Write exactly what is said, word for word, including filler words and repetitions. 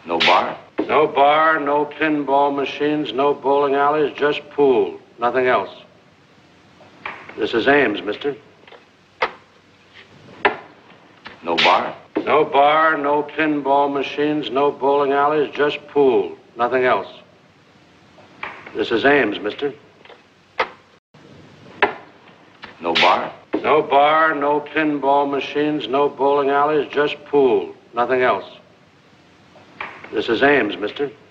No bar? No bar, no pinball machines, no bowling alleys, just pool. Nothing else. This is Ames, mister. No bar? No bar, no pinball machines, no bowling alleys, just pool. Nothing else. This is Ames, mister. No bar? No bar, no pinball machines, no bowling alleys, just pool. Nothing else. This is Ames, mister.